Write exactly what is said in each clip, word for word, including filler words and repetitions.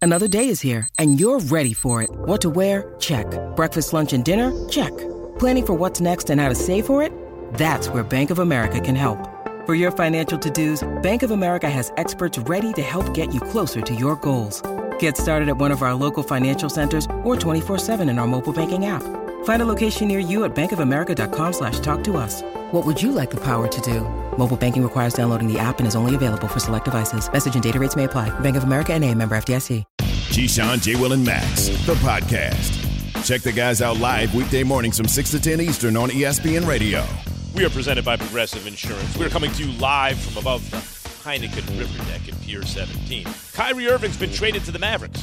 Another day is here, and you're ready for it. What to wear? Check. Breakfast, lunch, and dinner? Check. Planning for what's next and how to save for it? That's where Bank of America can help. For your financial to-dos, Bank of America has experts ready to help get you closer to your goals. Get started at one of our local financial centers or twenty-four seven in our mobile banking app. Find a location near you at bankofamerica.com slash talk to us. What would you like the power to do? Mobile banking requires downloading the app and is only available for select devices. Message and data rates may apply. Bank of America N A, member F D I C. Keyshawn, J. Will, and Max, the podcast. Check the guys out live weekday mornings from six to ten Eastern on E S P N Radio. We are presented by Progressive Insurance. We are coming to you live from above the Heineken River Deck at Pier seventeen. Kyrie Irving's been traded to the Mavericks.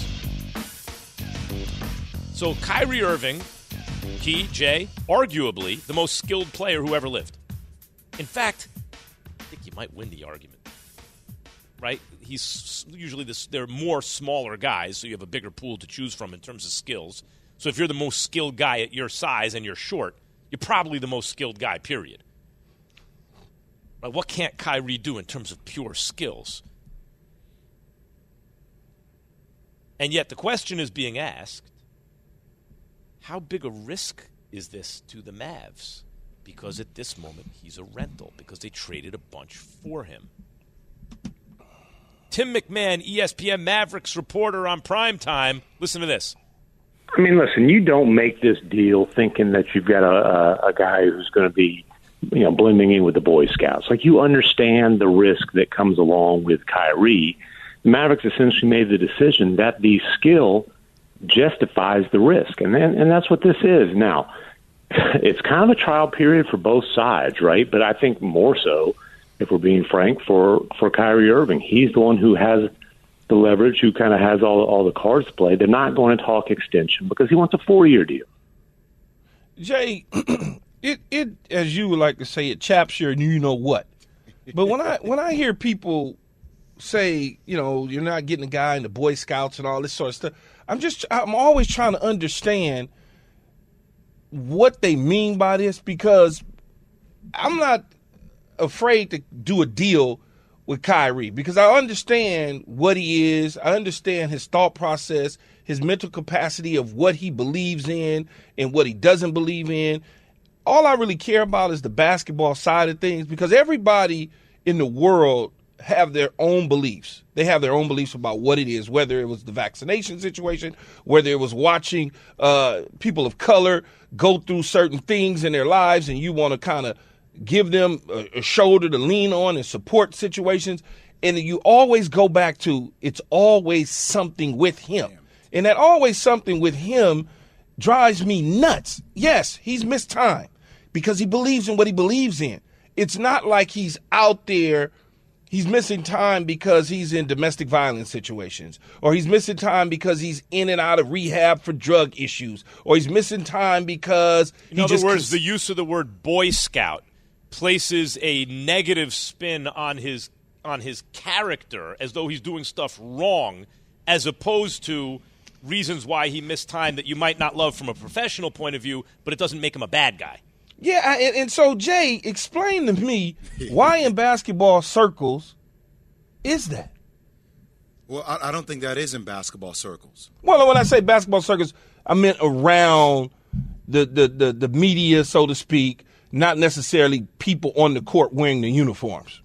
So Kyrie Irving, Key, Jay, arguably the most skilled player who ever lived. In fact, I think you might win the argument. Right? He's usually this. They're more smaller guys, so you have a bigger pool to choose from in terms of skills. So if you're the most skilled guy at your size and you're short, you're probably the most skilled guy, period. But what can't Kyrie do in terms of pure skills? And yet the question is being asked, how big a risk is this to the Mavs? Because at this moment, he's a rental, because they traded a bunch for him. Tim McMahon, E S P N Mavericks reporter on Primetime. Listen to this. I mean, listen, you don't make this deal thinking that you've got a, a, a guy who's going to be, you know, blending in with the Boy Scouts. Like, you understand the risk that comes along with Kyrie. The Mavericks essentially made the decision that the skill justifies the risk, and then, and that's what this is. Now, it's kind of a trial period for both sides, right? But I think more so, if we're being frank, for, for Kyrie Irving. He's the one who has the leverage, who kind of has all all the cards to play. They're not going to talk extension because he wants a four-year deal. Jay, it it as you would like to say, it chaps your you know what. But when I when I hear people say, you know, you're not getting a guy in the Boy Scouts and all this sort of stuff, I'm just I'm always trying to understand what they mean by this, because I'm not afraid to do a deal with Kyrie, because I understand what he is. I understand his thought process, his mental capacity of what he believes in and what he doesn't believe in. All I really care about is the basketball side of things, because everybody in the world have their own beliefs. They have their own beliefs about what it is, whether it was the vaccination situation, whether it was watching uh, people of color go through certain things in their lives, and you want to kind of give them a, a shoulder to lean on and support situations. And you always go back to, it's always something with him. And that always something with him drives me nuts. Yes, he's missed time because he believes in what he believes in. It's not like he's out there, he's missing time because he's in domestic violence situations, or he's missing time because he's in and out of rehab for drug issues, or he's missing time because in he other just words, cons- the use of the word Boy Scout places a negative spin on his on his character, as though he's doing stuff wrong, as opposed to reasons why he missed time that you might not love from a professional point of view, but it doesn't make him a bad guy. Yeah, I, and, and so, Jay, explain to me why in basketball circles is that? Well, I, I don't think that is in basketball circles. Well, when I say basketball circles, I meant around the, the, the, the media, so to speak, not necessarily people on the court wearing the uniforms.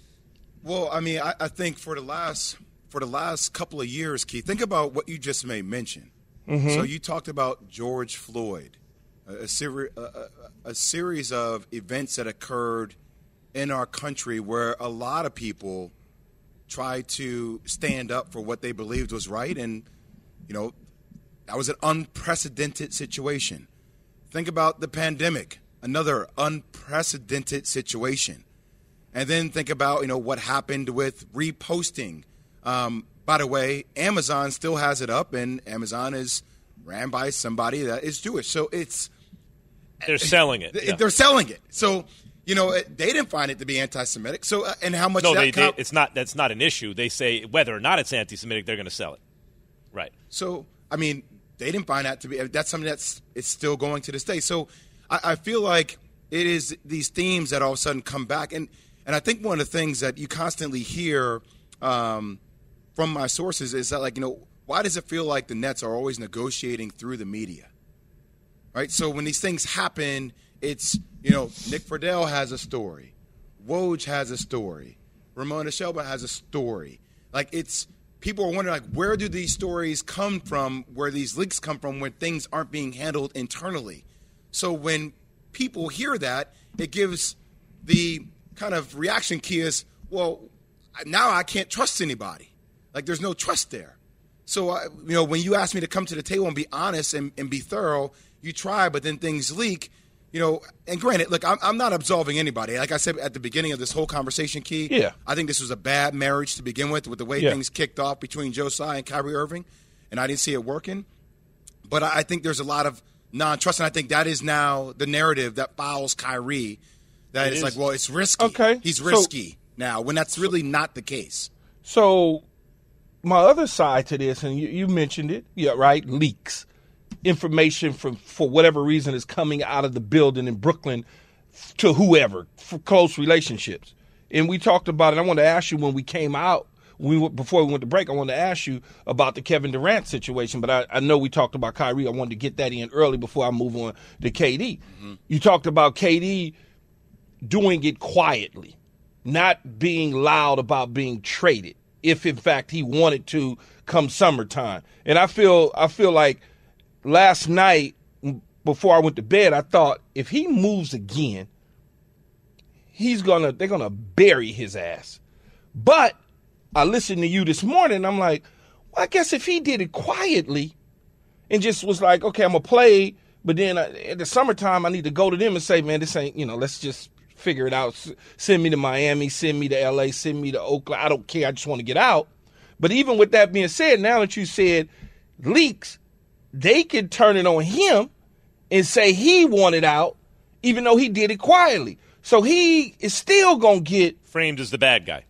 Well, I mean, I, I think for the last for the last couple of years, Keith, think about what you just made mention. Mm-hmm. So you talked about George Floyd, a, a, seri- a, a, a series of events that occurred in our country where a lot of people tried to stand up for what they believed was right. And, you know, that was an unprecedented situation. Think about the pandemic. Another unprecedented situation. And then think about, you know, what happened with reposting. Um, by the way, Amazon still has it up, and Amazon is ran by somebody that is Jewish. So it's they're selling it. They're yeah. selling it. So, you know, they didn't find it to be anti-Semitic. So, uh, and how much? No, that they, comp- they, it's not. That's not an issue. They say whether or not it's anti-Semitic, they're going to sell it. Right. So, I mean, they didn't find that to be. That's something that's it's still going to this day. So, I, I feel like it is these themes that all of a sudden come back, and and I think one of the things that you constantly hear um, from my sources is that, like, you know, why does it feel like the Nets are always negotiating through the media? Right? So when these things happen, it's, you know, Nick Friedel has a story. Woj has a story. Ramona Shelba has a story. Like, it's people are wondering, like, where do these stories come from, where these leaks come from when things aren't being handled internally? So when people hear that, it gives the kind of reaction key is, well, now I can't trust anybody. Like, there's no trust there. So, uh, you know, when you ask me to come to the table and be honest and, and be thorough, you try, but then things leak. You know, and granted, look, I'm, I'm not absolving anybody. Like I said at the beginning of this whole conversation, Key, yeah. I think this was a bad marriage to begin with, with the way yeah. things kicked off between Joe Tsai and Kyrie Irving, and I didn't see it working. But I, I think there's a lot of non-trust, and I think that is now the narrative that fouls Kyrie, that it's like, well, it's risky. Okay. He's risky so, now, when that's really not the case. So my other side to this, and you, you mentioned it, yeah, right, leaks. Information from for whatever reason is coming out of the building in Brooklyn to whoever for close relationships. And we talked about it. I wanted to ask you when we came out, we went, before we went to break, I wanted to ask you about the Kevin Durant situation. But I, I know we talked about Kyrie. I wanted to get that in early before I move on to K D. Mm-hmm. You talked about K D doing it quietly, not being loud about being traded, if in fact he wanted to come summertime. And I feel I feel like last night, before I went to bed, I thought if he moves again, he's gonna they're gonna bury his ass. But I listened to you this morning, and I'm like, well, I guess if he did it quietly and just was like, okay, I'm gonna play, but then I, in the summertime, I need to go to them and say, man, this ain't, you know, let's just figure it out. S- send me to Miami, send me to L A, send me to Oakland. I don't care. I just want to get out. But even with that being said, now that you said leaks, they could turn it on him and say he wanted out, even though he did it quietly. So he is still going to get framed as the bad guy.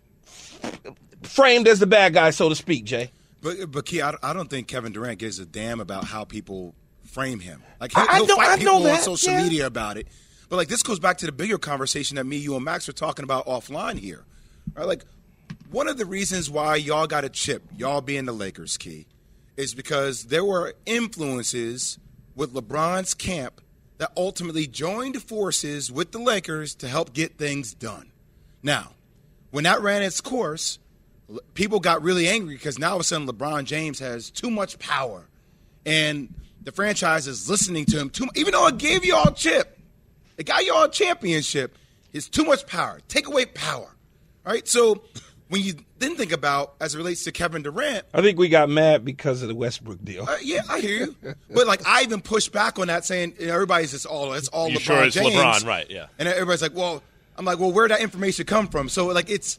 Framed as the bad guy, so to speak, Jay. But, but Key, I, I don't think Kevin Durant gives a damn about how people frame him. Like, he'll, I, he'll know, fight I people know that, on social yeah. media about it. But, like, this goes back to the bigger conversation that me, you, and Max were talking about offline here. Right? Like, one of the reasons why y'all got a chip, y'all being the Lakers, Key, is because there were influences with LeBron's camp that ultimately joined forces with the Lakers to help get things done. Now, when that ran its course, people got really angry because now all of a sudden LeBron James has too much power, and the franchise is listening to him too much. Even though it gave y'all a chip, it got y'all a championship, it's too much power. Take away power. All right? So when you then think about, as it relates to Kevin Durant, I think we got mad because of the Westbrook deal. Uh, yeah, I hear you. But, like, I even pushed back on that, saying, you know, everybody's just all, it's all you LeBron sure it's James. LeBron, right, yeah. And everybody's like, well, I'm like, well, where'd that information come from? So, like, it's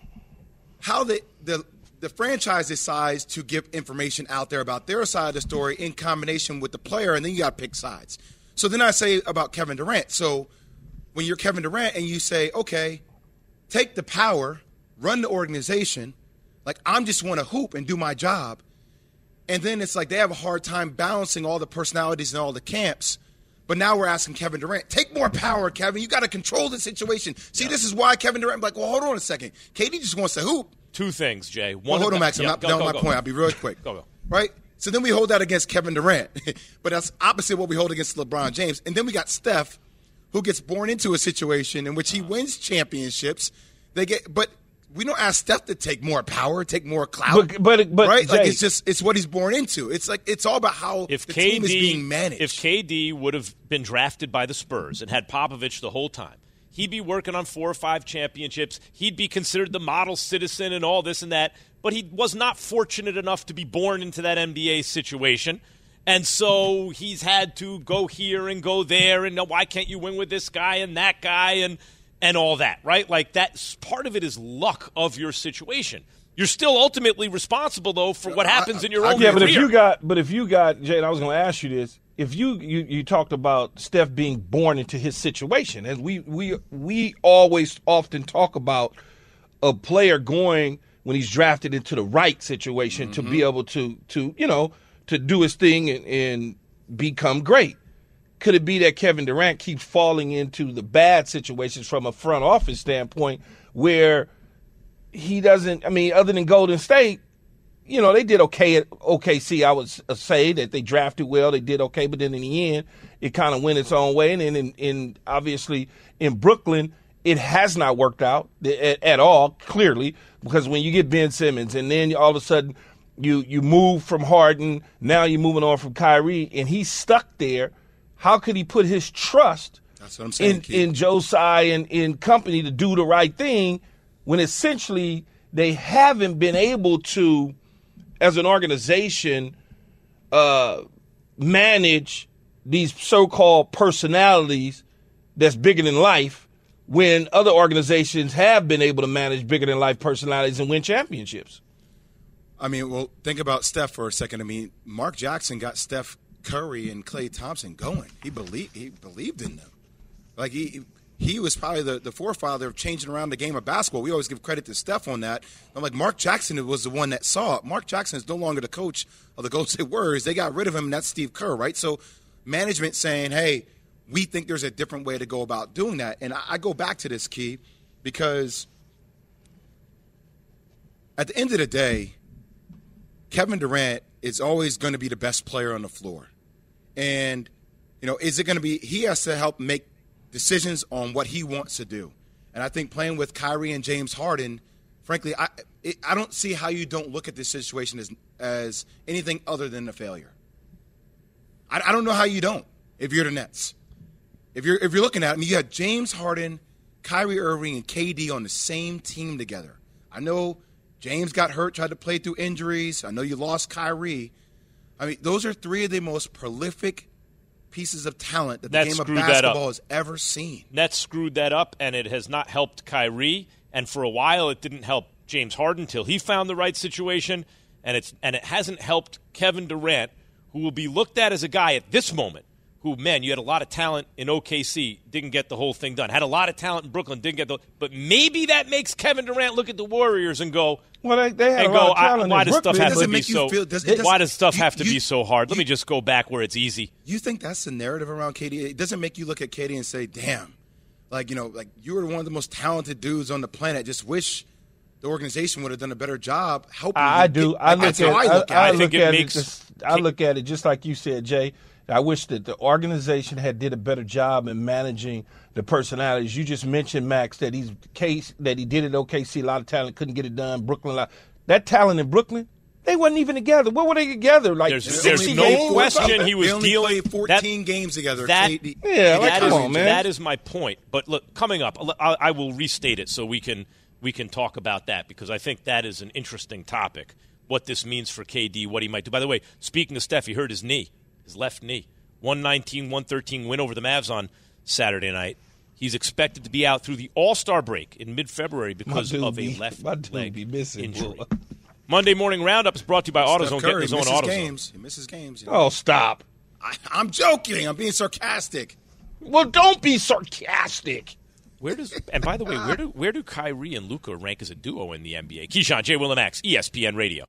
how the, the, the franchise decides to give information out there about their side of the story in combination with the player, and then you got to pick sides. So then I say about Kevin Durant. So when you're Kevin Durant and you say, okay, take the power, run the organization, like, I'm just want to hoop and do my job. And then it's like they have a hard time balancing all the personalities and all the camps. But now we're asking Kevin Durant, take more power, Kevin. You got to control the situation. See, yeah. This is why Kevin Durant, like, well, hold on a second. K D just wants to hoop. Two things, Jay. One well, hold on, the, Max. I'm yeah, not go, done go, with go, my point. go. I'll be real quick. Go, go. Right? So then we hold that against Kevin Durant. But that's opposite what we hold against LeBron James. And then we got Steph, who gets born into a situation in which he wins championships. They get, but we don't ask Steph to take more power, take more clout. But, but, but right? Jay, like, it's just, it's what he's born into. It's like, it's all about how if the K D, team is being managed. If K D would have been drafted by the Spurs and had Popovich the whole time, he'd be working on four or five championships. He'd be considered the model citizen and all this and that. But he was not fortunate enough to be born into that N B A situation. And so he's had to go here and go there. And why can't you win with this guy and that guy and and all that, right? Like, that's part of it is luck of your situation. You're still ultimately responsible, though, for what happens in your I, I, own yeah, career. but if you got, but if you got, Jay, and I was going to ask you this. If you, you you talked about Steph being born into his situation, as we we we always often talk about a player going when he's drafted into the right situation mm-hmm. to be able to to you know to do his thing and, and become great. Could it be that Kevin Durant keeps falling into the bad situations from a front office standpoint where he doesn't, I mean, other than Golden State, you know, they did okay at O K C. I would say that they drafted well. They did okay, but then in the end, it kind of went its own way. And then, in, in obviously, in Brooklyn, it has not worked out at, at all, clearly, because when you get Ben Simmons and then all of a sudden you you move from Harden, now you're moving on from Kyrie, and he's stuck there, how could he put his trust That's what I'm saying, in, in Joe Tsai and in company to do the right thing when essentially they haven't been able to, as an organization, uh, manage these so-called personalities that's bigger than life, when other organizations have been able to manage bigger-than-life personalities and win championships? I mean, well, think about Steph for a second. I mean, Mark Jackson got Steph Curry and Klay Thompson going. He believed he believed in them. Like, he he was probably the, the forefather of changing around the game of basketball. We always give credit to Steph on that. I'm like, Mark Jackson was the one that saw it. Mark Jackson is no longer the coach of the Golden State Warriors. They got rid of him, and that's Steve Kerr, right? So management saying, hey, we think there's a different way to go about doing that. And I, I go back to this, Key, because at the end of the day, Kevin Durant is always going to be the best player on the floor. And, you know, is it going to be – he has to help make decisions on what he wants to do. And I think playing with Kyrie and James Harden, frankly, I it, I don't see how you don't look at this situation as as anything other than a failure. I, I don't know how you don't if you're the Nets. If you're if you're looking at it, I mean, you had James Harden, Kyrie Irving, and K D on the same team together. I know James got hurt, tried to play through injuries. I know you lost Kyrie. I mean, those are three of the most prolific pieces of talent that the Nets game of screwed that basketball up. has ever seen. Nets screwed that up, and it has not helped Kyrie. And for a while, it didn't help James Harden until he found the right situation. And it's and it hasn't helped Kevin Durant, who will be looked at as a guy at this moment who, man, you had a lot of talent in O K C, didn't get the whole thing done. Had a lot of talent in Brooklyn, didn't get the – but maybe that makes Kevin Durant look at the Warriors and go – Well, they, they had and a lot go, of talent I, why in does stuff Brooklyn. have to doesn't be make you so? feel- does- it why doesn't- does stuff you- have to you- be so hard? Let you- me just go back where it's easy. You think that's the narrative around K D? It doesn't make you look at K D and say, damn, like, you know, like you were one of the most talented dudes on the planet. Just wish the organization would have done a better job helping I you do. get- I like, look that's at. how I look I, at I it. I think look it at makes- it. Just, I look at it just like you said, Jay. I wish that the organization had did a better job in managing the personalities. You just mentioned, Max, that he's case that he did at O K C. A lot of talent, couldn't get it done. Brooklyn, lot, that talent in Brooklyn, they wasn't even together. What were they together? Like There's, sixty there's no games? question he was they only dealing played fourteen games together. That, K D. Yeah, like, that come is- on, man. that is my point. But look, coming up, I, I will restate it so we can we can talk about that because I think that is an interesting topic. What this means for K D, what he might do. By the way, speaking of Steph, he hurt his knee, his left knee. one nineteen one thirteen win over the Mavs on Saturday night. He's expected to be out through the All-Star break in mid-February because dude of be- a left my dude leg be missing, injury. boy. Monday Morning Roundup is brought to you by AutoZone. Steph Getting Curry his own misses AutoZone. games. He misses games. You know? Oh, stop. I, I'm joking. I'm being sarcastic. Well, don't be sarcastic. Where does and by the way, where do where do Kyrie and Luka rank as a duo in the N B A? Keyshawn, J. Will and Max, E S P N Radio.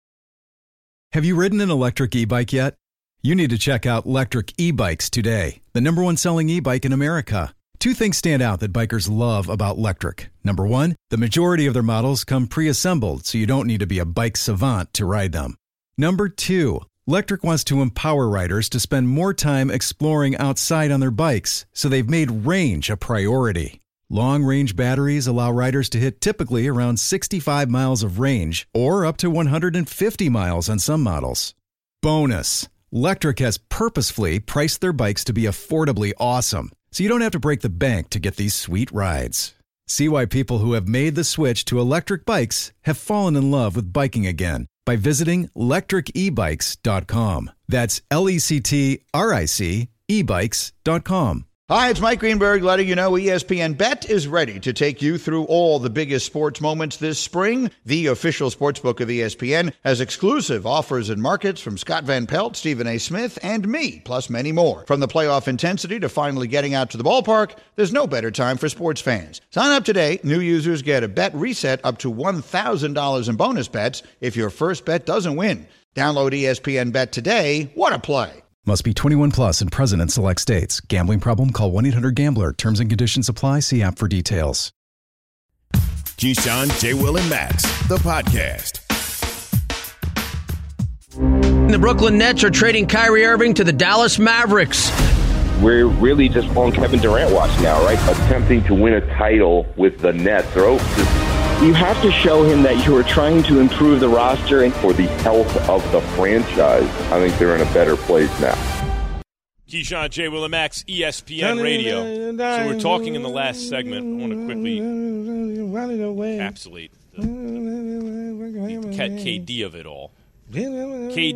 Have you ridden an electric e-bike yet? You need to check out Lectric E-Bikes today, the number one selling e-bike in America. Two things stand out that bikers love about Lectric. Number one, the majority of their models come pre-assembled, so you don't need to be a bike savant to ride them. Number two, Lectric wants to empower riders to spend more time exploring outside on their bikes, so they've made range a priority. Long-range batteries allow riders to hit typically around sixty-five miles of range, or up to one hundred fifty miles on some models. Bonus, Lectric has purposefully priced their bikes to be affordably awesome, so you don't have to break the bank to get these sweet rides. See why people who have made the switch to electric bikes have fallen in love with biking again by visiting lectric e bikes dot com. That's L E C T R I C e bikes dot com. Hi, it's Mike Greenberg letting you know E S P N Bet is ready to take you through all the biggest sports moments this spring. The official sportsbook of E S P N has exclusive offers and markets from Scott Van Pelt, Stephen A. Smith, and me, plus many more. From the playoff intensity to finally getting out to the ballpark, there's no better time for sports fans. Sign up today. New users get a bet reset up to one thousand dollars in bonus bets if your first bet doesn't win. Download E S P N Bet today. What a play. Must be twenty-one plus and present in select states. Gambling problem? Call one eight hundred gambler. Terms and conditions apply. See app for details. Keyshawn, J. Will, and Max, the podcast. The Brooklyn Nets are trading Kyrie Irving to the Dallas Mavericks. We're really just on Kevin Durant watch now, right? Attempting to win a title with the Nets. Or, you have to show him that you are trying to improve the roster and for the health of the franchise. I think they're in a better place now. Keyshawn, J. Will and Max, E S P N Radio. So we're talking in the last segment. I want to quickly encapsulate the, the K D of it all. K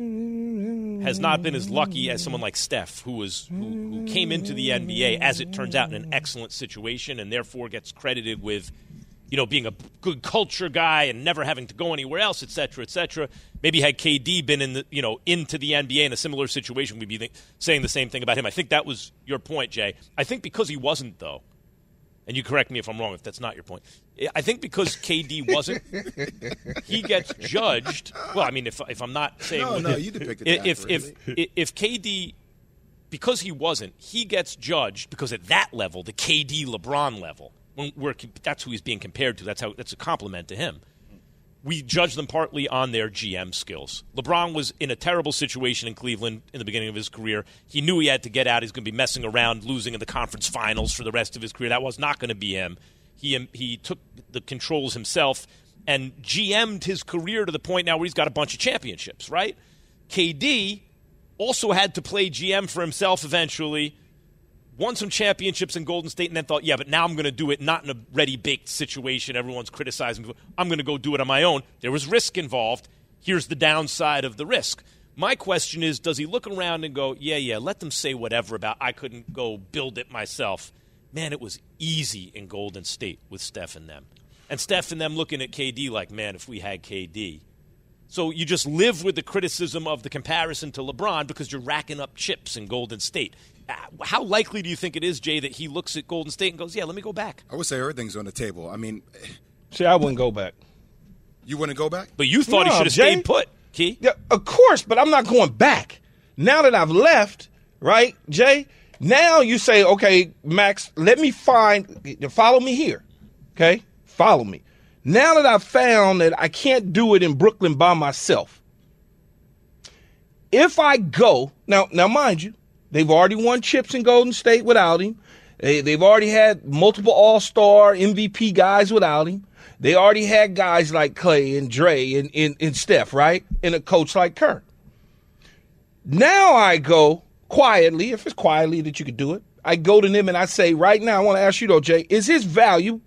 D has not been as lucky as someone like Steph, who was who, who came into the N B A, as it turns out, in an excellent situation and therefore gets credited with, you know, being a good culture guy and never having to go anywhere else, et cetera, et cetera. Maybe had K D been in the, you know, into the N B A in a similar situation, we'd be th- saying the same thing about him. I think that was your point, Jay. I think because he wasn't, though, and you correct me if I'm wrong if that's not your point. I think because K D wasn't, he gets judged. Well, I mean, if if I'm not saying no, no, you depicted if, that if if if if K D, because he wasn't, he gets judged because at that level, the K D LeBron level, when we're that's who he's being compared to. That's how that's a compliment to him. We judge them partly on their G M skills. LeBron was in a terrible situation in Cleveland in the beginning of his career. He knew he had to get out. He's going to be messing around, losing in the conference finals for the rest of his career. That was not going to be him. He he took the controls himself and G M'd his career to the point now where he's got a bunch of championships, right? K D also had to play G M for himself eventually, won some championships in Golden State, and then thought, yeah, but now I'm going to do it not in a ready-baked situation. Everyone's criticizing me. I'm going to go do it on my own. There was risk involved. Here's the downside of the risk. My question is, does he look around and go, yeah, yeah, let them say whatever about I couldn't go build it myself. Man, it was easy in Golden State with Steph and them. And Steph and them looking at K D like, man, if we had K D. So you just live with the criticism of the comparison to LeBron because you're racking up chips in Golden State. How likely do you think it is, Jay, that he looks at Golden State and goes, yeah, let me go back? I would say everything's on the table. I mean, see, I wouldn't go back. You wouldn't go back? But you thought no, he should have Jay, stayed put, Key. Yeah, of course, but I'm not going back. Now that I've left, right, Jay, now you say, okay, Max, let me find, follow me here, okay? Follow me. Now that I've found that I can't do it in Brooklyn by myself, if I go, now, now mind you, they've already won chips in Golden State without him. They, they've already had multiple all-star M V P guys without him. They already had guys like Clay and Dre and, and, and Steph, right? And a coach like Kerr. Now I go quietly, if it's quietly that you could do it, I go to them and I say, right now, I want to ask you though, Jay, is his value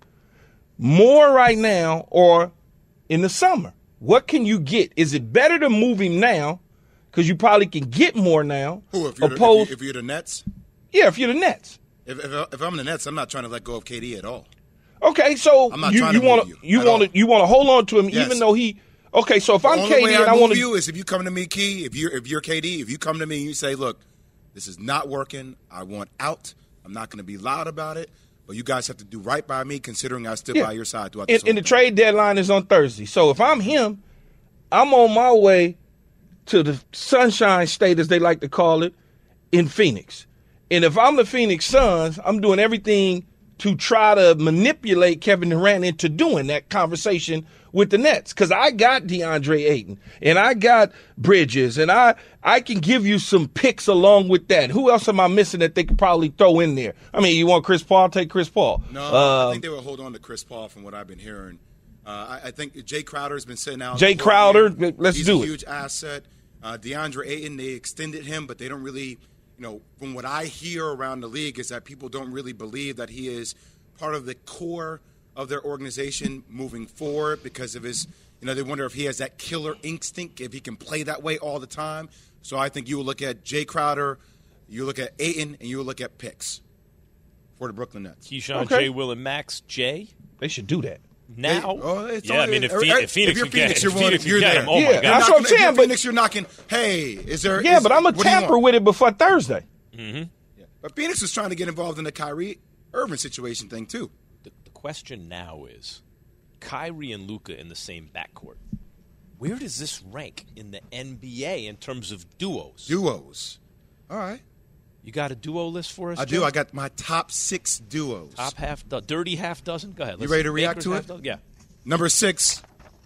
more right now or in the summer? What can you get? Is it better to move him now because you probably can get more now? Who, if you're, opposed, the, if, you, if you're the Nets? Yeah, if you're the Nets. If, if, if I'm the Nets, I'm not trying to let go of K D at all. Okay, so I'm not you, trying you to want move to you you want to you want to hold on to him yes. even though he. Okay, so if the I'm only K D way and I, I want move to, you is if you come to me, Key. If you're if you're K D, if you come to me and you say, "Look, this is not working. I want out. I'm not going to be loud about it, but you guys have to do right by me, considering I stood yeah. by your side throughout and, this." and the trade deadline is on Thursday, so if I'm him, I'm on my way to the Sunshine State, as they like to call it, in Phoenix. And if I'm the Phoenix Suns, I'm doing everything to try to manipulate Kevin Durant into doing that conversation with the Nets. Because I got DeAndre Ayton, and I got Bridges, and I, I can give you some picks along with that. Who else am I missing that they could probably throw in there? I mean, you want Chris Paul? Take Chris Paul. No, uh, I think they will hold on to Chris Paul from what I've been hearing. Uh, I, I think Jay Crowder's been sitting out. Jay Crowder, let's He's do a it. huge asset. Uh, DeAndre Ayton, they extended him, but they don't really, you know, from what I hear around the league is that people don't really believe that he is part of the core of their organization moving forward because of his, you know, they wonder if he has that killer instinct, if he can play that way all the time. So I think you will look at Jay Crowder, you look at Ayton, and you will look at picks for the Brooklyn Nets. Keyshawn, Okay. Jay, Will, and Max. Jay? They should do that. Now, They- oh, it's yeah, all- I mean, if, er, Phoenix, er, if Phoenix if you're can get, Phoenix, if you're Phoenix willing- can you're get there. him, oh Yeah, my God. that's what I'm Knocking- if saying, you're but- Phoenix, you're knocking, hey, is there Yeah, is- but I'm going to what do you tamper want? with it before Thursday. Mm-hmm. Yeah. But Phoenix was trying to get involved in the Kyrie Irving situation thing too. The, the question now is, Kyrie and Luka in the same backcourt. Where does this rank in the N B A in terms of duos? Duos. All right. You got a duo list for us? I Joe? do. I got my top six duos. Top half, do- dirty half dozen. Go ahead. You ready to react Baker's to half it? dozen? Yeah. Number six,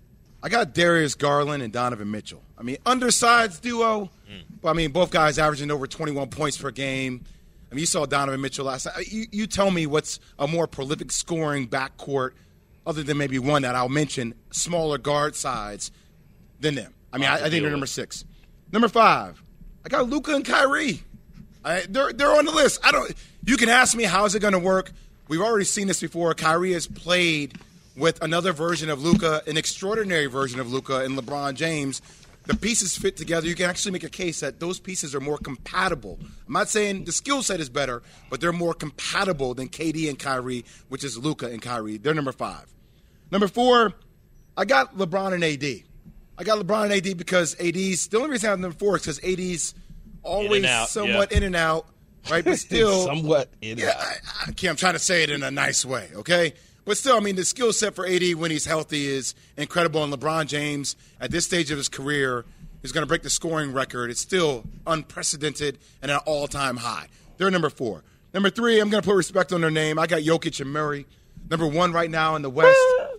I got Darius Garland and Donovan Mitchell. I mean, undersized duo, mm. but I mean, both guys averaging over twenty-one points per game. I mean, you saw Donovan Mitchell last night. You, you tell me what's a more prolific scoring backcourt other than maybe one that I'll mention, smaller guard sides than them. I mean, I, I think they're number six. Number five, I got Luka and Kyrie. I, they're they're on the list. I don't. You can ask me how is it going to work. We've already seen this before. Kyrie has played with another version of Luka, an extraordinary version of Luka and LeBron James. The pieces fit together. You can actually make a case that those pieces are more compatible. I'm not saying the skill set is better, but they're more compatible than K D and Kyrie, which is Luka and Kyrie. They're number five. Number four, I got LeBron and A D. I got LeBron and A D because A D's – the only reason I have number four is because A D's always in out, somewhat yeah. in and out, right? But still – somewhat in yeah, and out. I, I, okay, I'm trying to say it in a nice way, okay? But still, I mean, the skill set for A D when he's healthy is incredible. And LeBron James, at this stage of his career, is going to break the scoring record. It's still unprecedented and an all-time high. They're number four. Number three, I'm going to put respect on their name. I got Jokic and Murray. Number one right now in the West.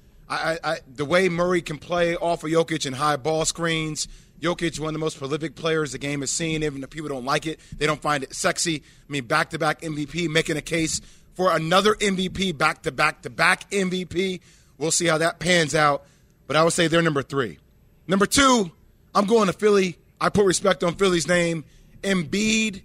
I, I, the way Murray can play off of Jokic and high ball screens. Jokic, one of the most prolific players the game has seen. Even if people don't like it, they don't find it sexy. I mean, back-to-back M V P, making a case for another M V P, back-to-back-to-back M V P. We'll see how that pans out. But I would say they're number three. Number two, I'm going to Philly. I put respect on Philly's name. Embiid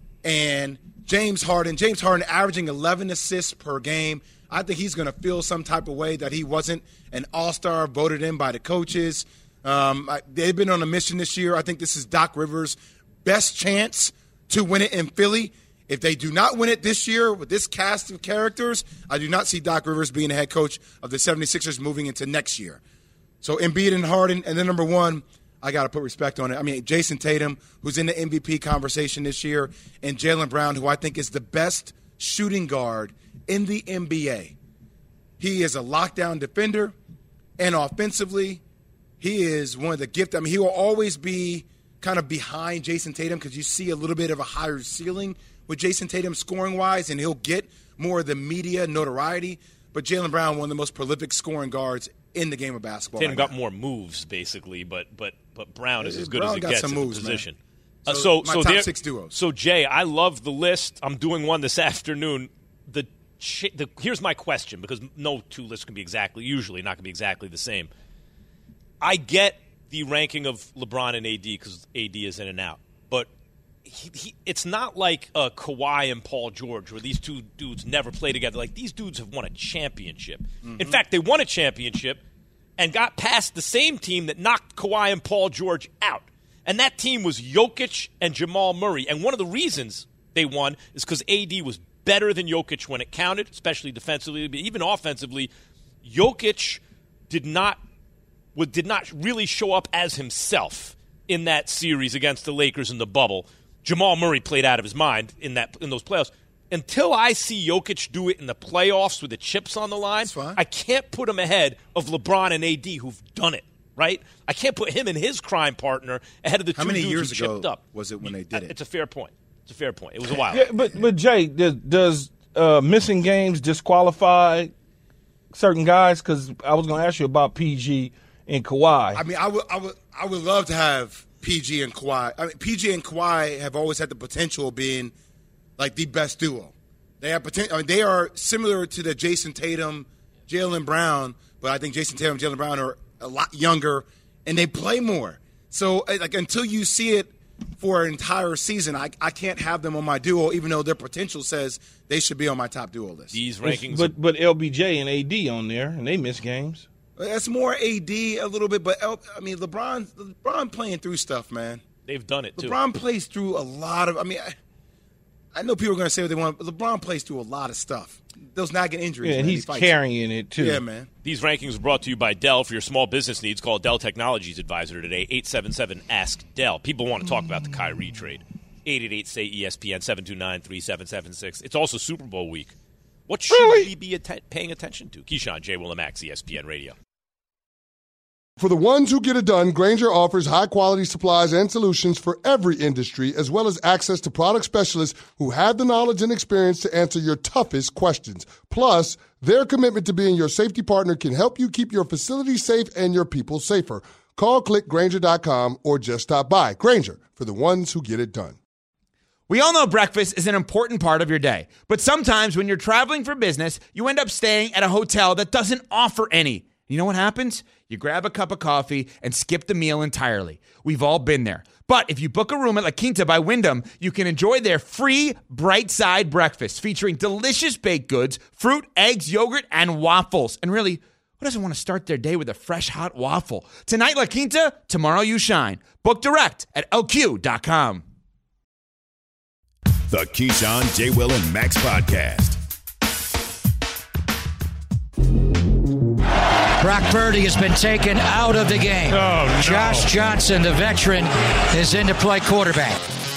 and James Harden. James Harden averaging eleven assists per game. I think he's going to feel some type of way that he wasn't an all-star voted in by the coaches. Um, I, they've been on a mission this year. I think this is Doc Rivers' best chance to win it in Philly. If they do not win it this year with this cast of characters, I do not see Doc Rivers being the head coach of the seventy-sixers moving into next year. So Embiid and Harden, and then number one, I got to put respect on it. I mean, Jason Tatum, who's in the M V P conversation this year, and Jaylen Brown, who I think is the best shooting guard in the N B A. He is a lockdown defender, and offensively, he is one of the gifts. I mean, he will always be kind of behind Jason Tatum because you see a little bit of a higher ceiling with Jason Tatum scoring-wise, and he'll get more of the media notoriety. But Jaylen Brown, one of the most prolific scoring guards in the game of basketball. Tatum right got now. more moves, basically, but but but Brown is as good Brown as it got gets some in moves, the position. Man. Uh, So, so my so top there, six duos. So Jay, I love the list. I'm doing one this afternoon. The, the here's my question, because no two lists can be exactly, usually not going to be exactly the same. I get the ranking of LeBron and A D because A D is in and out, but he, he, it's not like uh, Kawhi and Paul George, where these two dudes never play together. Like, these dudes have won a championship. Mm-hmm. In fact, they won a championship and got past the same team that knocked Kawhi and Paul George out. And that team was Jokic and Jamal Murray. And one of the reasons they won is because A D was better than Jokic when it counted, especially defensively, but even offensively. Jokic did not would, did not really show up as himself in that series against the Lakers in the bubble. Jamal Murray played out of his mind in that in those playoffs. Until I see Jokic do it in the playoffs with the chips on the line, I can't put him ahead of LeBron and A D who've done it. Right? I can't put him and his crime partner ahead of the How two many dudes years who ago chipped up. was it when they did it? It's a fair point. It's a fair point. It was a while. Yeah, but but Jay, does, does uh, missing games disqualify certain guys? Because I was going to ask you about P G and Kawhi. I mean, I would, I would, I would love to have P G and Kawhi. I mean, P G and Kawhi have always had the potential of being like the best duo. They have potential. I mean, they are similar to the Jason Tatum, Jaylen Brown, but I think Jason Tatum, and Jaylen Brown are a lot younger and they play more. So, like, until you see it for an entire season, I, I can't have them on my duo, even though their potential says they should be on my top duo list. These rankings, but but L B J and A D on there, and they miss games. That's more A D a little bit, but L, I mean, LeBron, LeBron playing through stuff, man. They've done it too. LeBron plays through a lot of. I mean, I, I know people are going to say what they want, but LeBron plays through a lot of stuff. Those nagging injuries. Yeah, and man, he's he carrying it too. Yeah, man. These rankings are brought to you by Dell. For your small business needs, call Dell Technologies Advisor today, eight seven seven, ask Dell. People want to talk about the Kyrie trade. eight eight eight, S A Y, E S P N, seven two nine, three seven seven six. It's also Super Bowl week. What should really? we be att- paying attention to? Keyshawn, J. Willimax, E S P N Radio. For the ones who get it done, Grainger offers high-quality supplies and solutions for every industry, as well as access to product specialists who have the knowledge and experience to answer your toughest questions. Plus, their commitment to being your safety partner can help you keep your facility safe and your people safer. Call click Grainger dot com or just stop by. Grainger, for the ones who get it done. We all know breakfast is an important part of your day, but sometimes when you're traveling for business, you end up staying at a hotel that doesn't offer any. You know what happens? You grab a cup of coffee and skip the meal entirely. We've all been there. But if you book a room at La Quinta by Wyndham, you can enjoy their free Bright Side breakfast featuring delicious baked goods, fruit, eggs, yogurt, and waffles. And really, who doesn't want to start their day with a fresh, hot waffle? Tonight, La Quinta, tomorrow you shine. Book direct at L Q dot com. The Keyshawn, J. Will, and Max podcast. Brock Purdy has been taken out of the game. Oh, no. Josh Johnson, the veteran, is in to play quarterback.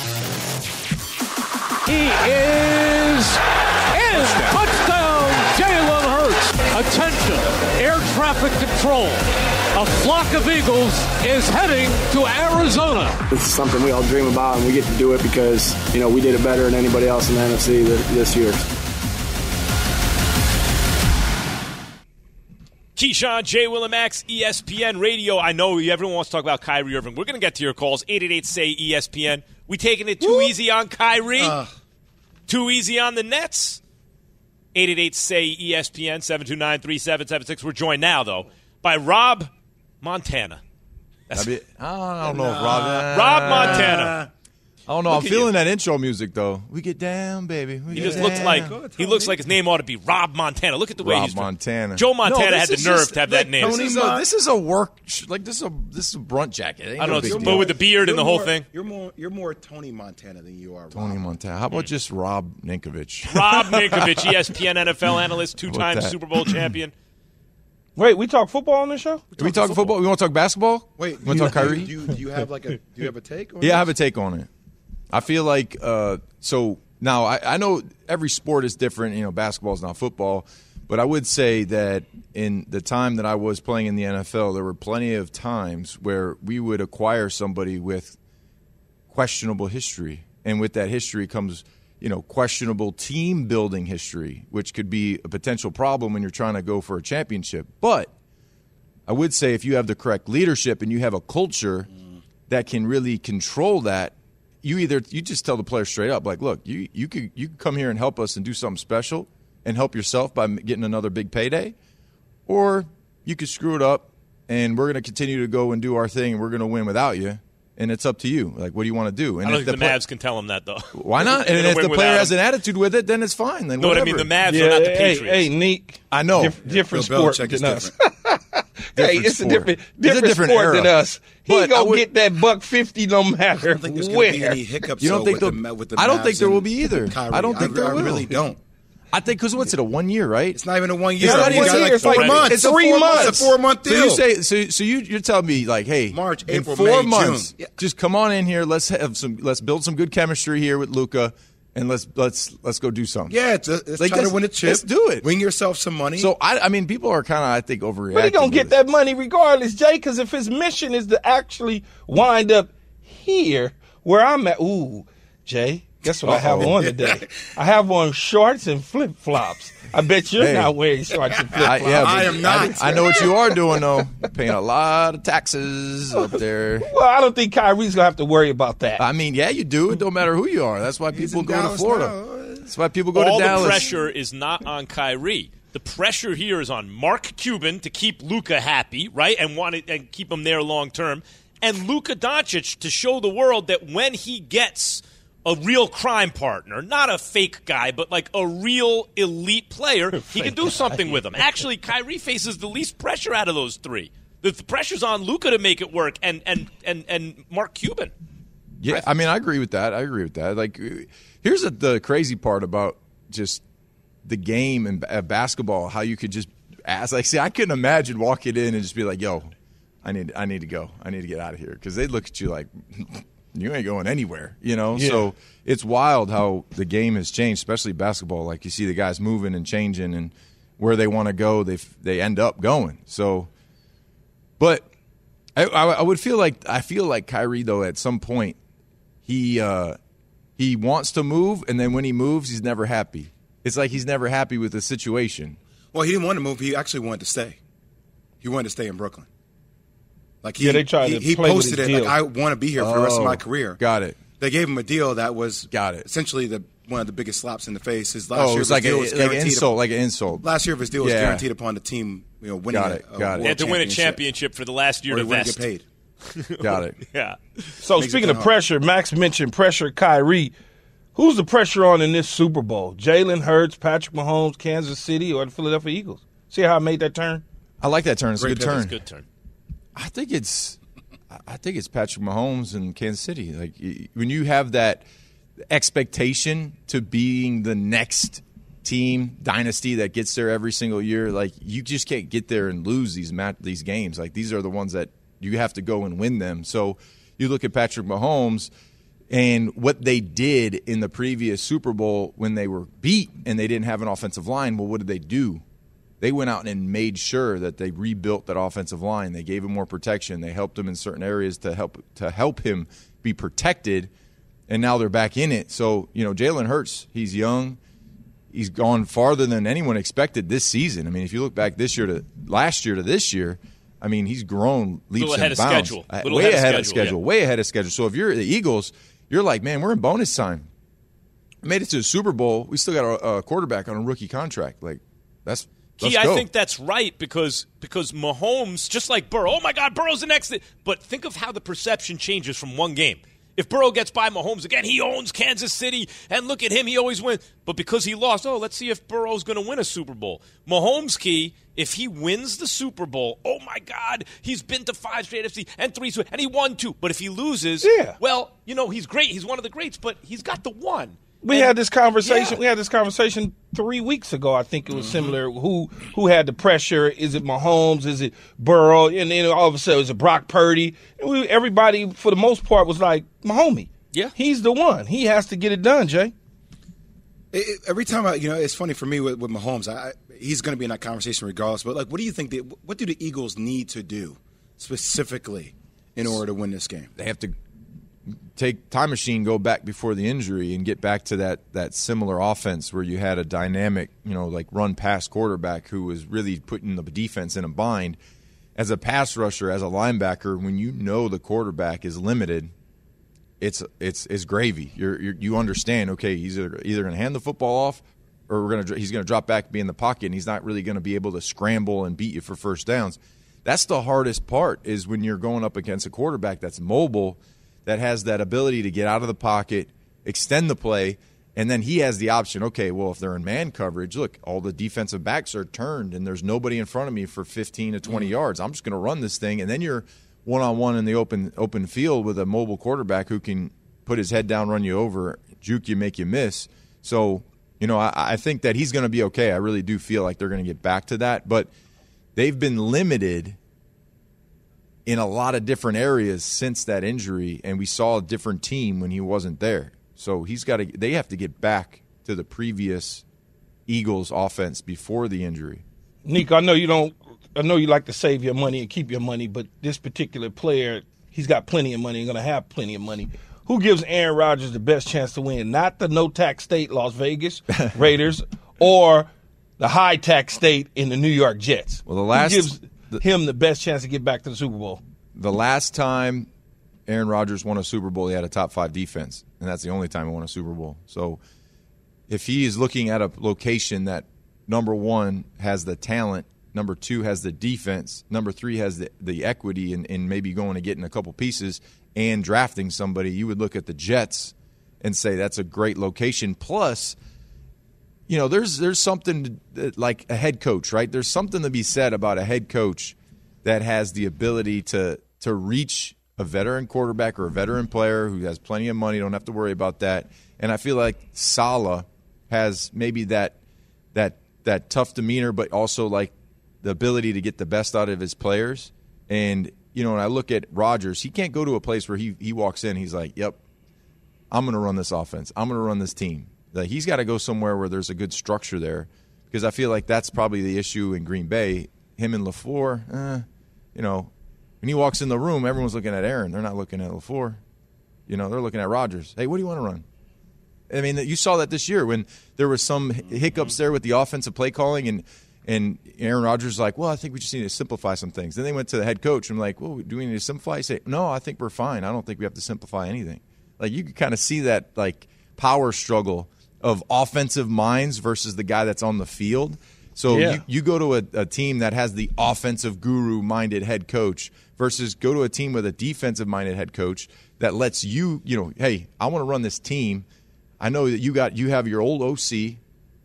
He is in. Touchdown, Jalen Hurts. Attention, air traffic control. A flock of eagles is heading to Arizona. This is something we all dream about, and we get to do it because, you know, we did it better than anybody else in the N F C this year. Keyshawn, J. Will and Max, E S P N Radio. I know everyone wants to talk about Kyrie Irving. We're going to get to your calls. eight eight eight, S A Y, E S P N. We taking it too Woo. easy on Kyrie? Uh. Too easy on the Nets? eight eight eight, S A Y, E S P N, seven two nine, three seven seven six. We're joined now, though, by Rob Montana. That's be, I don't know if Rob. Uh, Rob Montana. I don't know. Look I'm feeling you. that intro music though. We get down, baby. We he get just down. looks like Go, he looks like his name ought to be Rob Montana. Look at the way Rob he's Montana. Joe Montana no, had the nerve just, to have that like, name. This is, a, this is a work like this is a this is a brunt jacket. Ain't I don't no know, but with the beard and the more, whole thing. You're more you're more Tony Montana than you are Rob. Tony Montana. How about mm. just Rob Ninkovich? Rob Ninkovich, E S P N N F L analyst, two-time Super Bowl champion. Wait, we talk football on this show? We, we talk football. football. We want to talk basketball? Wait, we want to talk Kyrie? Do you, do you have like a do you have a take on Yeah, this? I have a take on it. I feel like uh, so now I, I know every sport is different. You know, basketball is not football, but I would say that in the time that I was playing in the N F L, there were plenty of times where we would acquire somebody with questionable history, and with that history comes, you know, questionable team building history, which could be a potential problem when you're trying to go for a championship. But I would say if you have the correct leadership and you have a culture mm. that can really control that, you either you just tell the player straight up, like, look, you you could you could come here and help us and do something special and help yourself by getting another big payday, or you could screw it up and we're going to continue to go and do our thing and we're going to win without you. And it's up to you. Like, what do you want to do? And I don't if think the, the play- Mavs can tell him that, though. Why not? And if the player has an attitude with it, then it's fine. Then no, whatever. what I mean, the Mavs yeah, are not the hey, Patriots. Hey, Neek. I know. Dif- different Bill sport Belichick than is us. Different. Hey, it's sport. a different, different, it's a different sport era. than us. He But gonna would, get that buck fifty no matter I don't think there's where. going to be any hiccups. You don't think with the, the, with the I don't think Mavs there will and be either. Kyrie. I don't think I, there I will. really don't. I think because what's it a one year, right? It's not even a one year. It's not you even got a like year. four It's like- months. it's three four months. It's a four month deal. So you say so. So you you're telling me like, hey, March, in April, four May, months, June. Yeah. just come on in here. Let's have some. Let's build some good chemistry here with Luka, and let's let's let's go do something. Yeah, it's, a, it's Like, trying let's- to win a chip. let's do it. Win yourself some money. So I I mean, people are kind of I think overreacting. But he gonna to get this. that money regardless, Jay. Because if his mission is to actually wind up here where I'm at, ooh, Jay, guess what Uh-oh. I have on today? I have on shorts and flip flops. I bet you're hey. not wearing shorts and flip flops. I, yeah, I am not. I, I know what you are doing though. You're paying a lot of taxes up there. Well, I don't think Kyrie's gonna have to worry about that. I mean, yeah, you do. It don't matter who you are. That's why people go Dallas to Florida. now. That's why people go All to Dallas. the pressure is not on Kyrie. The pressure here is on Mark Cuban to keep Luka happy, right, and want to, and keep him there long term, and Luka Doncic to show the world that when he gets a real crime partner, not a fake guy, but like a real elite player, he can do something with him. Actually, Kyrie faces the least pressure out of those three. The, the pressure's on Luka to make it work, and and and and Mark Cuban. Yeah, I mean, I agree with that. I agree with that. Like, here's a, the crazy part about just the game and uh, basketball, how you could just ask. Like, see, I couldn't imagine walking in and just be like, yo, I need I need to go. I need to get out of here. Because they'd look at you like, you ain't going anywhere, you know? Yeah. So it's wild how the game has changed, especially basketball. Like, you see the guys moving and changing, and where they want to go, they they end up going. So, but I, I, I would feel like I feel like Kyrie though at some point he uh, he wants to move, and then when he moves, he's never happy. It's like he's never happy with the situation. Well, he didn't want to move. He actually wanted to stay. He wanted to stay in Brooklyn. Like he, yeah, they tried he, to he play posted with it his like, I want to be here for oh, the rest of my career. Got it. They gave him a deal that was got it. essentially the one of the biggest slaps in the face. His last Oh, year it was like, deal a, was like an guaranteed insult, upon, like an insult. Last year of his deal was yeah. guaranteed upon the team, you know, winning got it, a, a got it. They had to win a championship for the last year or to he wouldn't vest. get paid. Got it. Yeah. So Makes speaking it of pressure, Max mentioned pressure. Kyrie, who's the pressure on in this Super Bowl? Jalen Hurts, Patrick Mahomes, Kansas City, or the Philadelphia Eagles? See how I made that turn? I like that turn. It's a Great good turn. It's a good turn. I think it's, I think it's Patrick Mahomes and Kansas City. Like when you have that expectation to being the next team dynasty that gets there every single year, like you just can't get there and lose these mat- these games. Like these are the ones that you have to go and win them. So you look at Patrick Mahomes and what they did in the previous Super Bowl when they were beat and they didn't have an offensive line. Well, what did they do? They went out and made sure that they rebuilt that offensive line. They gave him more protection. They helped him in certain areas to help to help him be protected. And now they're back in it. So, you know, Jalen Hurts, he's young. He's gone farther than anyone expected this season. I mean, if you look back this year to last year to this year, I mean, he's grown leaps Little ahead and of bounds. schedule. Uh, Little way ahead of ahead of schedule, schedule. yeah. Way ahead of schedule. So if you're the Eagles, you're like, man, we're in bonus time. We made it to the Super Bowl. We still got a, a quarterback on a rookie contract. Like, that's Key, I think that's right because because Mahomes, just like Burrow, oh, my God, Burrow's the next thing. But think of how the perception changes from one game. If Burrow gets by Mahomes again, he owns Kansas City, and look at him, he always wins. But because he lost, oh, let's see if Burrow's going to win a Super Bowl. Mahomes, Key, if he wins the Super Bowl, oh, my God, he's been to five straight F C and three, and he won two. But if he loses, Yeah. well, you know, he's great. He's one of the greats, but he's got the one. We And- had this conversation. Yeah. We had this conversation three weeks ago. I think it was similar. Who who had the pressure? Is it Mahomes? Is it Burrow? And then all of a sudden, is it Brock Purdy? And we, everybody, for the most part, was like, Mahomie. Yeah, he's the one. He has to get it done, Jay. It, it, every time I, you know, it's funny for me with, with Mahomes. I, I, he's going to be in that conversation regardless. But like, what do you think? They, what do the Eagles need to do specifically in order to win this game? They have to take time machine, go back before the injury, and get back to that that similar offense where you had a dynamic, you know, like run pass quarterback who was really putting the defense in a bind. As a pass rusher, as a linebacker, when you know the quarterback is limited, it's it's it's gravy. You're, you're you understand? Okay, he's either, either going to hand the football off, or we're gonna he's going to drop back, be in the pocket, and he's not really going to be able to scramble and beat you for first downs. That's the hardest part, is when you're going up against a quarterback that's mobile, that has that ability to get out of the pocket, extend the play, and then he has the option, okay, well, if they're in man coverage, look, all the defensive backs are turned and there's nobody in front of me for fifteen to twenty mm. yards. I'm just going to run this thing, and then you're one-on-one in the open open field with a mobile quarterback who can put his head down, run you over, juke you, make you miss. So, you know, I, I think that he's going to be okay. I really do feel like they're going to get back to that. But they've been limited in a lot of different areas since that injury, and we saw a different team when he wasn't there. So he's got to. They have to get back to the previous Eagles offense before the injury. Nico, I know you don't. I know you like to save your money and keep your money, but this particular player, he's got plenty of money and going to have plenty of money. Who gives Aaron Rodgers the best chance to win? Not the no-tax state Las Vegas Raiders or the high-tax state in the New York Jets. Well, the last Who gives the, him the best chance to get back to the Super Bowl? The last time Aaron Rodgers won a Super Bowl, he had a top-five defense, and that's the only time he won a Super Bowl. So if he is looking at a location that, number one, has the talent, number two has the defense, number three has the, the equity and, and maybe going to get in a couple pieces and drafting somebody, you would look at the Jets and say that's a great location. Plus, you know, there's there's something to, like a head coach, right? There's something to be said about a head coach that has the ability to to reach a veteran quarterback or a veteran player who has plenty of money, don't have to worry about that. And I feel like Saleh has maybe that that that tough demeanor, but also like the ability to get the best out of his players. And, you know, when I look at Rodgers, he can't go to a place where he, he walks in, he's like, yep, I'm going to run this offense. I'm going to run this team. Like, he's got to go somewhere where there's a good structure there, because I feel like that's probably the issue in Green Bay. Him and LaFleur, eh, you know, When he walks in the room, everyone's looking at Aaron. They're not looking at LaFleur. You know, they're looking at Rodgers. Hey, what do you want to run? I mean, you saw that this year when there was some hiccups there with the offensive play calling, and and Aaron Rodgers was like, well, I think we just need to simplify some things. Then they went to the head coach and like, well, do we need to simplify? He said, no, I think we're fine. I don't think we have to simplify anything. Like, you could kind of see that, like, power struggle of offensive minds versus the guy that's on the field. So Yeah. you, you go to a, a team that has the offensive guru-minded head coach versus go to a team with a defensive-minded head coach that lets you, you know, hey, I want to run this team. I know that you got you have your old O C.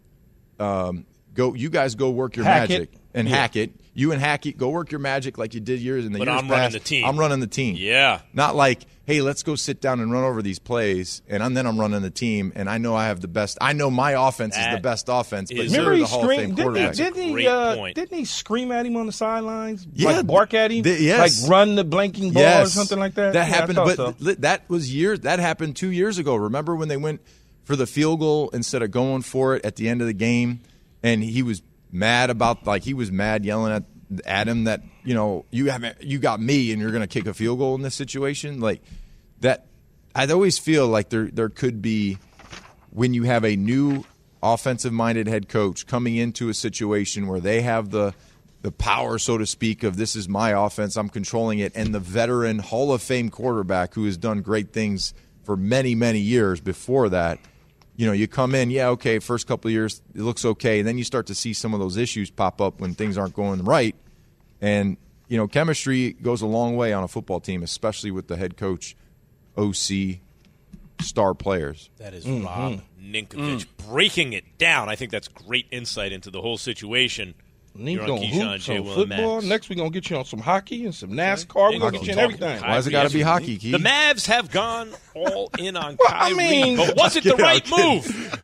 Um, go, you guys go work your Hackett. magic and Yeah. hack it. You and Hackett go work your magic like you did years in the But years I'm running past. the team. I'm running the team. Yeah. Not like, hey, let's go sit down and run over these plays, and I'm, then I'm running the team, and I know I have the best. I know my offense is That the best offense, but is- you're Remember he the Hall of Fame screamed? Didn't he? quarterback. Didn't he, Great uh, point. didn't he scream at him on the sidelines? Yeah. Like bark at him? Th- yes. Like run the blanking ball Yes. or something like that? That Yeah, I happened, thought but so. li- that was years. That happened two years ago. Remember when they went for the field goal instead of going for it at the end of the game, and he was mad about like he was mad yelling at at him that you know you haven't you got me and you're going to kick a field goal in this situation like that. I'd always feel like there there could be when you have a new offensive minded head coach coming into a situation where they have the the power, so to speak, of this is my offense, I'm controlling it, and the veteran Hall of Fame quarterback who has done great things for many, many years before that. You know, you come in, yeah, okay, first couple of years, it looks okay, and then you start to see some of those issues pop up when things aren't going right. And, you know, chemistry goes a long way on a football team, especially with the head coach, O C, star players. That is Mm-hmm. Rob Ninkovich breaking it down. I think that's great insight into the whole situation. He's You're on gonna Keyshawn, hoop J. some Will, and football. Max. Next, we're gonna get you on some hockey and some NASCAR. We're gonna get you on everything. Why has it got to be hockey, Key? The Mavs have gone all in on Well, I Kyrie, mean- but was it the Yeah, right okay. move?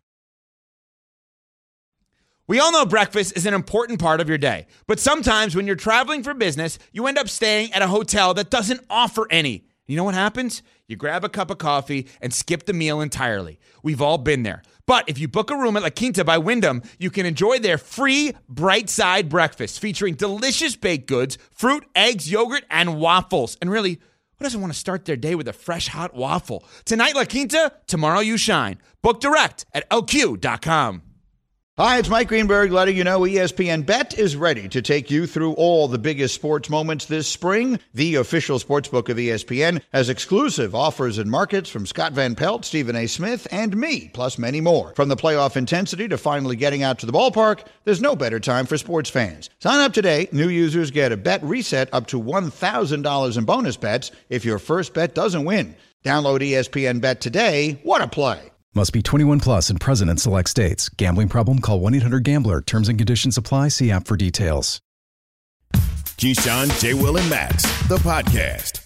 We all know breakfast is an important part of your day, but sometimes when you're traveling for business, you end up staying at a hotel that doesn't offer any. You know what happens? You grab a cup of coffee and skip the meal entirely. We've all been there. But if you book a room at La Quinta by Wyndham, you can enjoy their free Bright Side breakfast featuring delicious baked goods, fruit, eggs, yogurt, and waffles. And really, who doesn't want to start their day with a fresh hot waffle? Tonight, La Quinta, tomorrow you shine. Book direct at L Q dot com. Hi, it's Mike Greenberg letting you know E S P N Bet is ready to take you through all the biggest sports moments this spring. The official sportsbook of E S P N has exclusive offers and markets from Scott Van Pelt, Stephen A. Smith, and me, plus many more. From the playoff intensity to finally getting out to the ballpark, there's no better time for sports fans. Sign up today. New users get a bet reset up to one thousand dollars in bonus bets if your first bet doesn't win. Download E S P N Bet today. What a play. Must be twenty-one plus and present in select states. Gambling problem? Call one eight hundred gambler. Terms and conditions apply. See app for details. Keyshawn, J. Will, and Max, the podcast.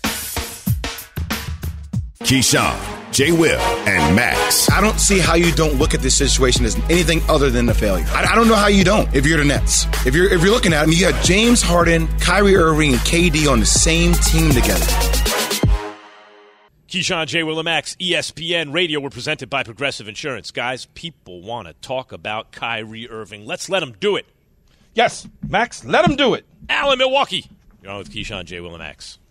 Keyshawn, J. Will, and Max. I don't see how you don't look at this situation as anything other than a failure. I, I don't know how you don't. If you're the Nets, if you're if you're looking at them, you got James Harden, Kyrie Irving, and K D on the same team together. Keyshawn, J. Will, and Max, E S P N Radio. We're presented by Progressive Insurance. Guys, people want to talk about Kyrie Irving. Let's let them do it. Yes, Max, let him do it. Al in Milwaukee. You're on with Keyshawn, J. Will, and Max.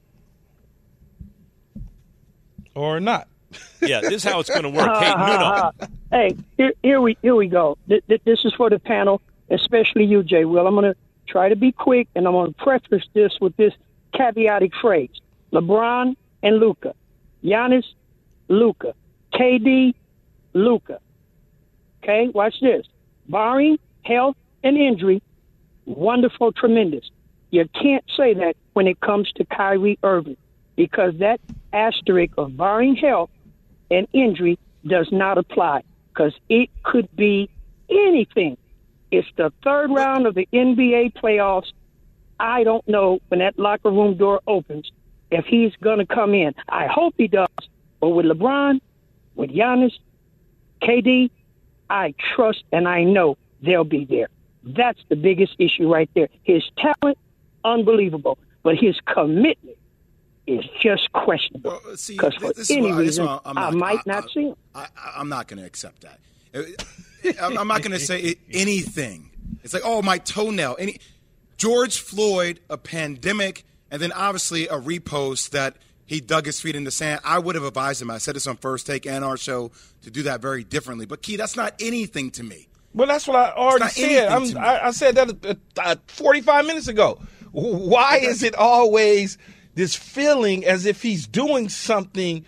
Or not. Yeah, this is how it's going to work. Hey, Nuno. Hey, here, here we here we go. Th- th- This is for the panel, especially you, Jay Will. I'm going to try to be quick, and I'm going to preface this with this caveatic phrase: LeBron and Luka, Giannis, Luka, K D, Luka. Okay, watch this. Barring health and injury, wonderful, tremendous. You can't say that when it comes to Kyrie Irving, because that asterisk of barring health and injury does not apply, because it could be anything. It's the third round of the N B A playoffs. I don't know when that locker room door opens if he's going to come in. I hope he does. But with LeBron, with Giannis, K D, I trust and I know they'll be there. That's the biggest issue right there. His talent, unbelievable. But his commitment is just questionable. Because for this is any why- this is reason, why I'm I not- might I- not I- see him. I, I'm not going to accept that. I'm I'm not going to say it, anything. It's like, oh, my toenail. Any George Floyd, a pandemic, and then obviously a repost that he dug his feet in the sand. I would have advised him. I said this on First Take and our show to do that very differently. But, Key, that's not anything to me. Well, that's what I already said. I'm, I, I said that uh, forty-five minutes ago. Why is it always this feeling as if he's doing something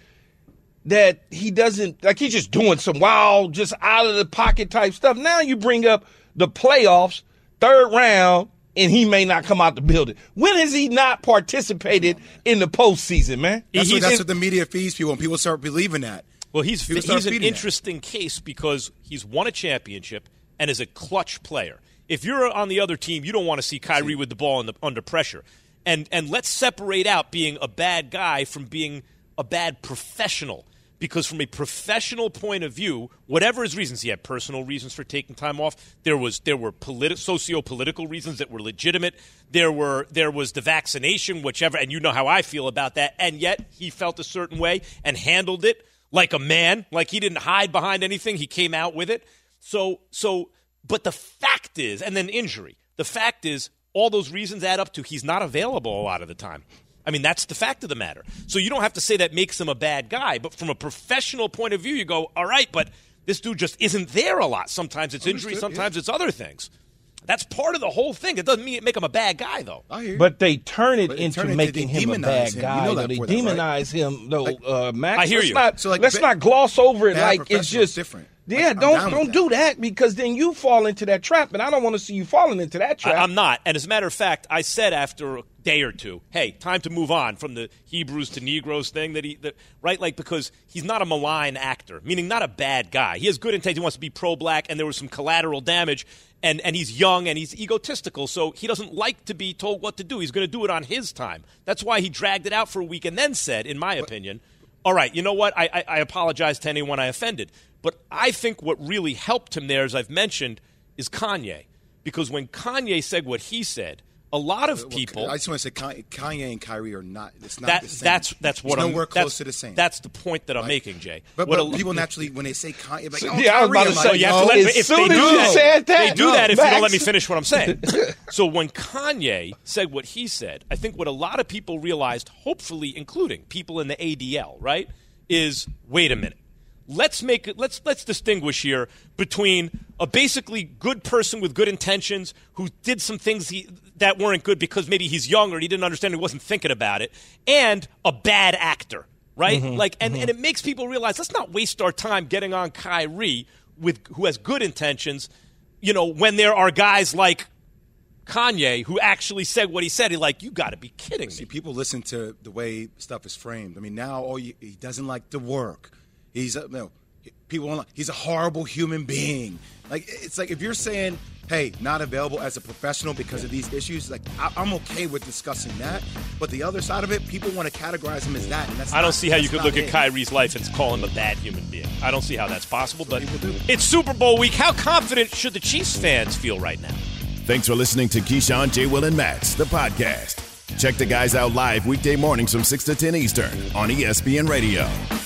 that he doesn't, like he's just doing some wild, just out of the pocket type stuff? Now you bring up the playoffs, third round, and he may not come out the building. When has he not participated in the postseason, man? That's, what, that's in, what the media feeds people, and people start believing that. Well, he's people he's an that. interesting case because he's won a championship and is a clutch player. If you're on the other team, you don't want to see Kyrie see. with the ball in the, under pressure. And and let's separate out being a bad guy from being a bad professional. Because from a professional point of view, whatever his reasons, he had personal reasons for taking time off. There was there were politi- socio-political reasons that were legitimate. There were there was the vaccination, whichever, and you know how I feel about that. And yet he felt a certain way and handled it like a man, like he didn't hide behind anything. He came out with it. So so, but the fact is, and then injury. The fact is, all those reasons add up to he's not available a lot of the time. I mean, that's the fact of the matter. So you don't have to say that makes him a bad guy, but from a professional point of view, you go, all right, but this dude just isn't there a lot. Sometimes it's injury, Understood, sometimes yeah. it's other things. That's part of the whole thing. It doesn't mean make him a bad guy, though. I hear but they turn it but into turn it making him a bad him. guy. You know they that, demonize right? him, though. Like, uh, Max, I hear let's you. Not, so like, let's ba- not gloss over it like it's just different. Yeah, like, don't don't that. do that because then you fall into that trap, and I don't want to see you falling into that trap. I, I'm not. And as a matter of fact, I said after a day or two, hey, time to move on from the Hebrews to Negroes thing that he, that, right? Like, because he's not a malign actor, meaning not a bad guy. He has good intent. He wants to be pro-black, and there was some collateral damage, and, and he's young and he's egotistical, so he doesn't like to be told what to do. He's going to do it on his time. That's why he dragged it out for a week and then said, in my opinion, all right, you know what? I, I, I apologize to anyone I offended. But I think what really helped him there, as I've mentioned, is Kanye. Because when Kanye said what he said, a lot of people. Well, I just want to say Kanye and Kyrie are not. It's not that, the same. That's that's what it's I'm. Nowhere close that's, to the same. That's the point that I'm right? making, Jay. But, what but a, people naturally, when they say Kanye, like, oh, yeah, Kyrie, I was about to I'm say, like, you have no, to let, as if soon they as do you that, said that, they do no, that if Max. you don't let me finish what I'm saying. So when Kanye said what he said, I think what a lot of people realized, hopefully including people in the A D L, right, is wait a minute. Let's make it, let's let's distinguish here between a basically good person with good intentions who did some things he, that weren't good because maybe he's young or he didn't understand, he wasn't thinking about it, and a bad actor, right? Mm-hmm, like, and, mm-hmm. and it makes people realize let's not waste our time getting on Kyrie with who has good intentions, you know, when there are guys like Kanye who actually said what he said. He's like, you got to be kidding me. See, people listen to the way stuff is framed. I mean, now oh, he doesn't like the work. He's a, you know, people don't like, he's a horrible human being. Like, it's like if you're saying, hey, not available as a professional because of these issues, like I, I'm okay with discussing that. But the other side of it, people want to categorize him as that. And that's I don't not, see how you could look it. at Kyrie's life and call him a bad human being. I don't see how that's possible. But it's Super Bowl week. How confident should the Chiefs fans feel right now? Thanks for listening to Keyshawn, J. Will, and Max, the podcast. Check the guys out live weekday mornings from six to ten Eastern on E S P N Radio.